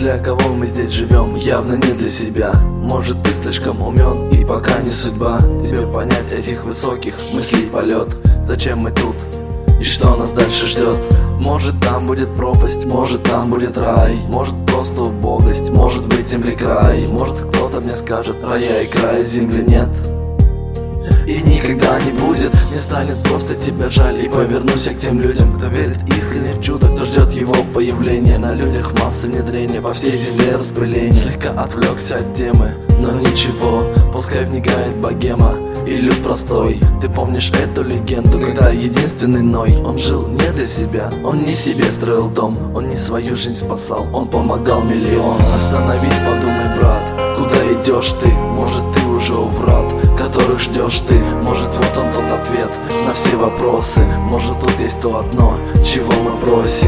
для кого мы здесь живем, явно не для себя. Может, ты слишком умен, и пока не судьба тебе понять этих высоких мыслей полет. Зачем мы тут? И что нас дальше ждет? Может, там будет пропасть, может, там будет рай, может, просто убогость, может быть, земли край. Может, кто-то мне скажет: рая и края земли нет. И никогда не будет, мне станет просто тебя жаль. И повернусь я к тем людям, кто верит искренне в чудо, кто ждет его появления. На людях массы внедрения, по всей земле распыление. Слегка отвлекся от темы, но ничего, пускай вникает богема и люд простой. Ты помнишь эту легенду, когда единственный Ной? Он жил не для себя, он не себе строил дом, он не свою жизнь спасал, он помогал миллионам. Остановись, подумай, брат, куда идешь ты? Может, ты уже у врат, которых ждешь ты? Может, вот он тот ответ на все вопросы? Может, тут есть то одно, чего мы просим?